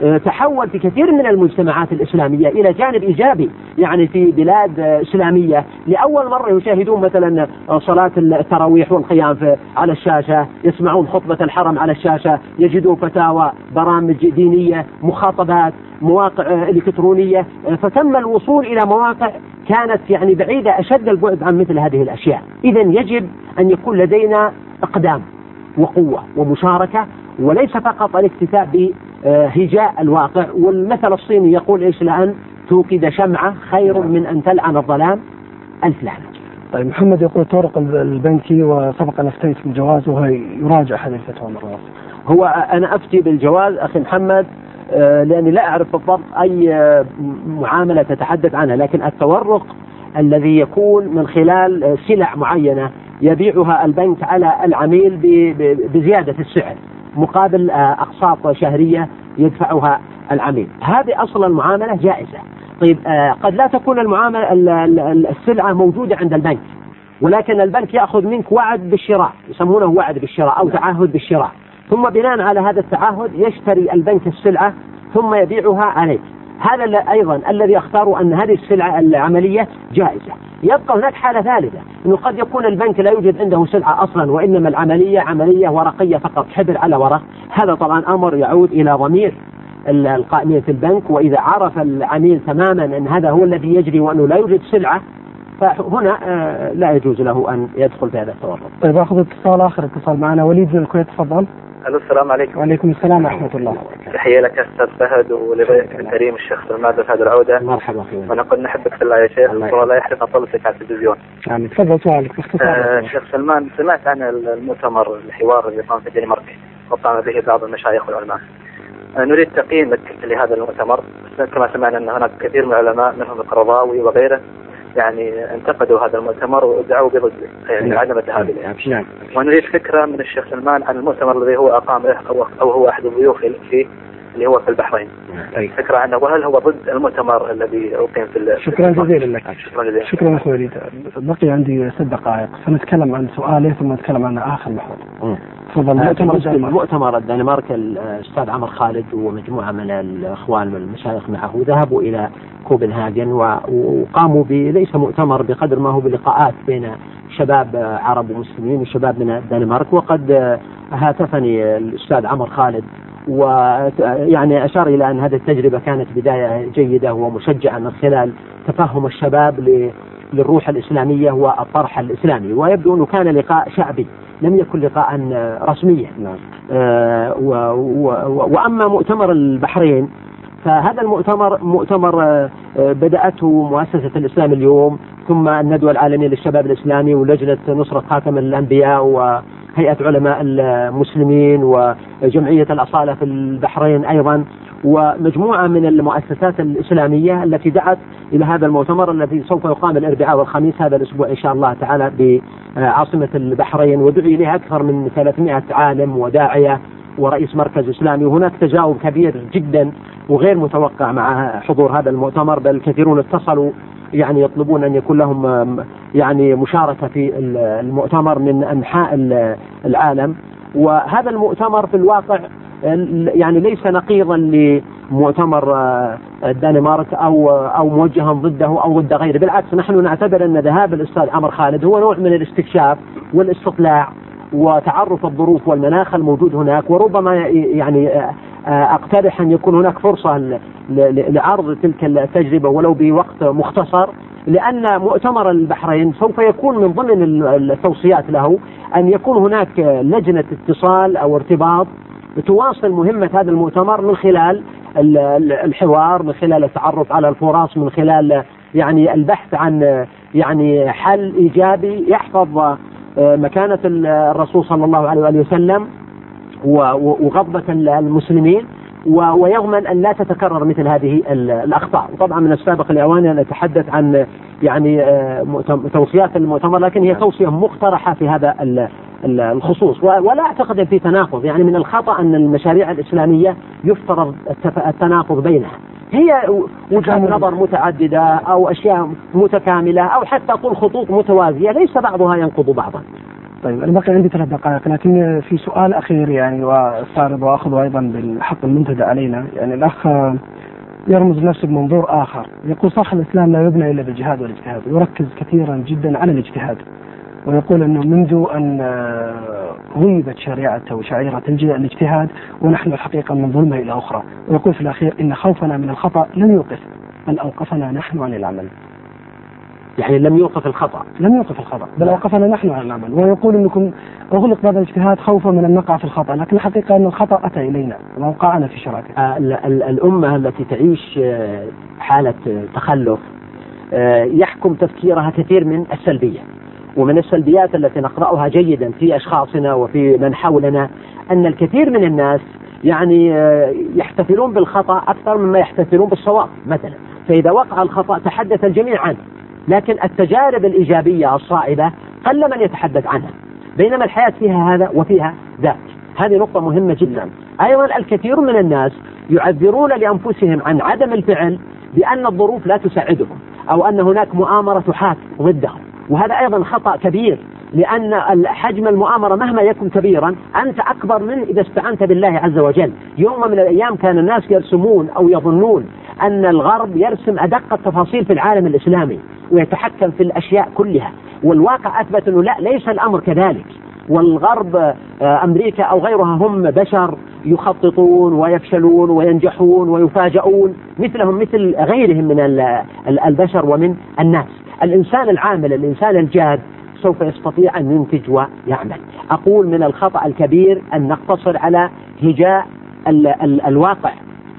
تحول في كثير من المجتمعات الإسلامية إلى جانب إيجابي. يعني في بلاد إسلامية لأول مرة يشاهدون مثلا صلاة التراويح والقيام على الشاشة، يسمعون خطبة الحرم على الشاشة، يجدون فتاوى، برامج دينية، مخاطبات، مواقع إلكترونية. فتم الوصول إلى مواقع كانت يعني بعيدة أشد البعد عن مثل هذه الأشياء. إذن يجب أن يكون لدينا إقدام وقوة ومشاركة، وليس فقط الاكتفاء بهجاء الواقع. والمثل الصيني يقول إيش؟ لأن توقد شمعة خير من أن تلعن الظلام 1000 لعنة. طيب محمد يقول طرق البنكي، وسبق أن أفتيت بالجواز وهو يراجع هذه الفتوى مرات. هو أنا أفتي بالجواز أخي محمد لأني لا أعرف بالضبط أي معاملة تتحدث عنها، لكن التورق الذي يكون من خلال سلع معينة يبيعها البنك على العميل بزيادة السعر مقابل أقساط شهرية يدفعها العميل، هذه أصل المعاملة جائزة. طيب قد لا تكون المعاملة السلعة موجودة عند البنك، ولكن البنك يأخذ منك وعد بالشراء، يسمونه وعد بالشراء أو تعهد بالشراء، ثم بناء على هذا التعهد يشتري البنك السلعة ثم يبيعها عليك. هذا أيضا الذي اختاروا أن هذه السلعة العملية جائزة. يبقى هناك حالة ثالثة، أنه قد يكون البنك لا يوجد عنده سلعة أصلا، وإنما العملية عملية ورقية فقط، حبر على ورق. هذا طبعا أمر يعود إلى ضمير القائمين في البنك، وإذا عرف العميل تماما أن هذا هو الذي يجري وأنه لا يوجد سلعة، فهنا لا يجوز له أن يدخل في هذا التورط. طيب أخذ اتصال آخر، اتصال معنا وليد من الكويت، تفضل. الو السلام عليكم. وعليكم السلام ورحمة الله. تحية لك أستاذ فهد ولضيفك الكريم الشيخ سلمان فهد العودة. مرحبا أخي. ونقول نحبك في الله يا شيخ، والله يحرم طلتك على التلفزيون. يعني تفضل سؤالك باختصار. شيخ سلمان، سمعت عن المؤتمر الحوار اللي قام في الدنمارك وقام به بعض المشايخ والعلماء. نريد تقييمك لهذا المؤتمر. كما سمعنا أن هناك كثير من العلماء منهم القرضاوي وغيره يعني انتقدوا هذا المؤتمر ودعوا بضد يعني عدم الذهاب إليه. ونريد فكرة من الشيخ سلمان عن المؤتمر الذي هو أقام أو هو أحد الضيوف فيه اللي هو في البحرين. فكرة عنه، وهل هو ضد المؤتمر الذي أقيم في شكرا جزيلا لك. شكرا أخوي وليد. بقي عندي 6 دقائق سنتكلم عن سؤالي ثم نتكلم عن آخر محور. مؤتمر الدنمارك الأستاذ عمر خالد ومجموعة من الأخوان والمشايخ معه ذهبوا إلى كوبنهاجن وقاموا ليس مؤتمر بقدر ما هو بلقاءات بين شباب عرب ومسلمين وشباب من الدنمارك. وقد هاتفني الأستاذ عمر خالد ويعني أشار إلى أن هذه التجربة كانت بداية جيدة ومشجعة من خلال تفهم الشباب للروح الإسلامية والطرح الإسلامي، ويبدو أنه كان لقاء شعبي لم يكن لقاء رسميا. وأما مؤتمر البحرين فهذا المؤتمر بدأته مؤسسة الإسلام اليوم، ثم الندوة العالمية للشباب الإسلامي ولجنة نصرة خاتم الأنبياء وهيئة علماء المسلمين وجمعية الأصالة في البحرين أيضا، ومجموعة من المؤسسات الإسلامية التي دعت إلى هذا المؤتمر الذي سوف يقام الأربعاء والخميس هذا الأسبوع إن شاء الله تعالى بعاصمة البحرين، ودعي إليه أكثر من 300 عالم وداعية ورئيس مركز إسلامي. وهناك تجاوب كبير جدا وغير متوقع مع حضور هذا المؤتمر، بل كثيرون اتصلوا يعني يطلبون أن يكون لهم يعني مشاركة في المؤتمر من أنحاء العالم. وهذا المؤتمر في الواقع يعني ليس نقيضا لمؤتمر الدنمارك أو موجها ضده أو ضد غيره، بالعكس نحن نعتبر أن ذهاب الأستاذ عمر خالد هو نوع من الاستكشاف والاستطلاع وتعرف الظروف والمناخ الموجود هناك. وربما يعني أقترح أن يكون هناك فرصة لعرض تلك التجربة ولو بوقت مختصر، لأن مؤتمر البحرين سوف يكون من ضمن التوصيات له أن يكون هناك لجنة اتصال أو ارتباط تواصل مهمة هذا المؤتمر من خلال الحوار، من خلال التعرف على الفرص، من خلال يعني البحث عن يعني حل إيجابي يحفظ مكانة الرسول صلى الله عليه وآله وسلم وغضبة المسلمين، ويضمن أن لا تتكرر مثل هذه الأخطاء. وطبعا من السابق لأواني أن أتحدث عن يعني توصيات المؤتمر، لكن هي توصية مقترحة في هذا الخصوص، ولا أعتقد في تناقض. يعني من الخطأ أن المشاريع الإسلامية يفترض التناقض بينها، هي وجهات نظر متعددة أو أشياء متكاملة أو حتى طول خطوط متوازية ليس بعضها ينقض بعضا. طيب أنا بقي عندي 3 دقائق، لكن في سؤال أخير يعني وصارد وأخذ أيضا بالحق المنتدى علينا. يعني الأخ يرمز نفسه بمنظور آخر، يقول صح الإسلام لا يبنى إلا بالجهاد والاجتهاد، ويركز كثيرا جدا على الاجتهاد، ويقول أنه منذ أن غيبت شريعته وشعيرة الاجتهاد ونحن الحقيقة من ظلمة إلى أخرى، ويقول في الأخير إن خوفنا من الخطأ لم يوقف بل أوقفنا نحن عن العمل. يعني لم يوقف الخطأ بل أوقفنا نحن عن العمل، ويقول أنكم أغلق باب الاجتهاد خوفا من أن نقع في الخطأ، لكن الحقيقة أن الخطأ أتى إلينا ووقعنا في شراكة. الأمة التي تعيش حالة تخلف يحكم تفكيرها كثير من السلبية، ومن السلبيات التي نقرأها جيدا في أشخاصنا وفي من حولنا أن الكثير من الناس يعني يحتفلون بالخطأ أكثر مما يحتفلون بالصواب مثلا، فإذا وقع الخطأ تحدث الجميع عنه، لكن التجارب الإيجابية الصائبة قل من يتحدث عنها، بينما الحياة فيها هذا وفيها ذاك. هذه نقطة مهمة جدا. أيضا الكثير من الناس يعذرون لأنفسهم عن عدم الفعل بأن الظروف لا تساعدهم أو أن هناك مؤامرة تحاك ضدهم، وهذا أيضا خطأ كبير، لأن حجم المؤامرة مهما يكن كبيرا أنت أكبر من إذا استعنت بالله عز وجل. يوم من الأيام كان الناس يرسمون أو يظنون أن الغرب يرسم أدق التفاصيل في العالم الإسلامي ويتحكم في الأشياء كلها، والواقع أثبت أنه لا، ليس الأمر كذلك. والغرب أمريكا أو غيرها هم بشر يخططون ويفشلون وينجحون ويفاجئون مثلهم مثل غيرهم من البشر ومن الناس. الإنسان العامل، الإنسان الجاد سوف يستطيع أن ينتج ويعمل. أقول من الخطأ الكبير أن نقتصر على هجاء الواقع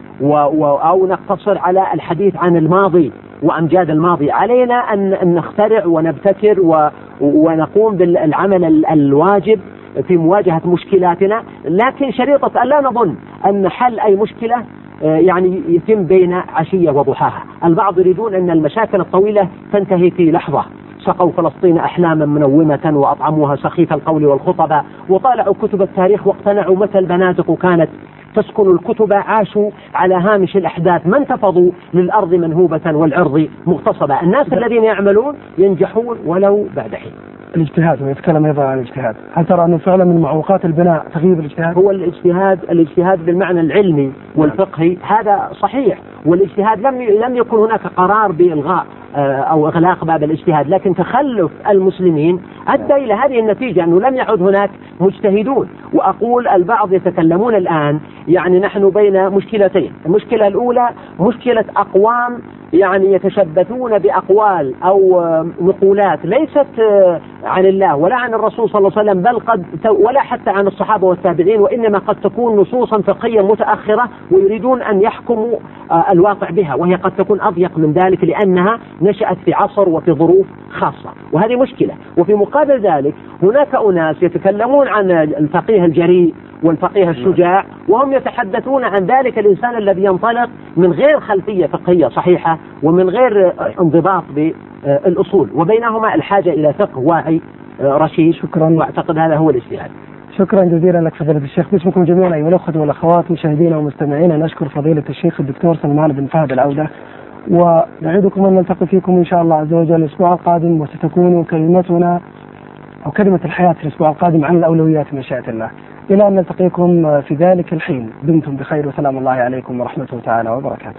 أو نقتصر على الحديث عن الماضي وأمجاد الماضي. علينا أن نخترع ونبتكر ونقوم بالعمل الواجب في مواجهة مشكلاتنا، لكن شريطة أن لا نظن أن حل أي مشكلة يعني يتم بين عشية وضحاها. البعض يريدون أن المشاكل الطويلة تنتهي في لحظة. سقوا فلسطين أحلاما منومة وأطعموها سخيف القول والخطبة، وطالعوا كتب التاريخ واقتنعوا متى البنادق كانت تسكن الكتب، عاشوا على هامش الأحداث، ما انتفضوا للأرض منهوبة والعرض مغتصبة. الناس الذين يعملون ينجحون ولو بعد حين. الاجتهاد، ويتكلم أيضا عن الاجتهاد، هل ترى أنه فعلا من معوقات البناء تغيير الاجتهاد؟ هو الاجتهاد بالمعنى العلمي والفقهي هذا صحيح، والاجتهاد لم يكن هناك قرار بإلغاء أو إغلاق باب الاجتهاد، لكن تخلف المسلمين أدى إلى هذه النتيجة أنه لم يعد هناك مجتهدون. وأقول البعض يتكلمون الآن يعني نحن بين مشكلتين. المشكلة الأولى مشكلة أقوام يعني يتشبثون بأقوال أو نقولات ليست عن الله ولا عن الرسول صلى الله عليه وسلم، بل ولا حتى عن الصحابة والتابعين، وإنما قد تكون نصوصا فقهية متأخرة ويريدون أن يحكموا الواقع بها، وهي قد تكون أضيق من ذلك لأنها نشأت في عصر وفي ظروف خاصة، وهذه مشكلة. وفي مقابل ذلك هناك أناس يتكلمون عن الفقيه الجريء والفقيه الشجاع، وهم يتحدثون عن ذلك الإنسان الذي ينطلق من غير خلفية فقهية صحيحة ومن غير انضباط بالأصول، وبينهما الحاجة إلى فقه واعي رشيد. شكرا، واعتقد هذا هو الاجتهاد. شكرا جزيلا لك فضيلة الشيخ. باسمكم جميعا أيها الأخوة والأخوات مشاهدينا ومستمعينا نشكر فضيلة الشيخ الدكتور سلمان بن فهد العودة، ونعدكم أن نلتقي فيكم إن شاء الله عز وجل الأسبوع القادم، وستكون كلمتنا أو كلمة الحياة في الأسبوع القادم عن الأولويات مشيئة الله. إلى أن نلتقيكم في ذلك الحين، دمتم بخير وسلام الله عليكم ورحمته تعالى وبركاته.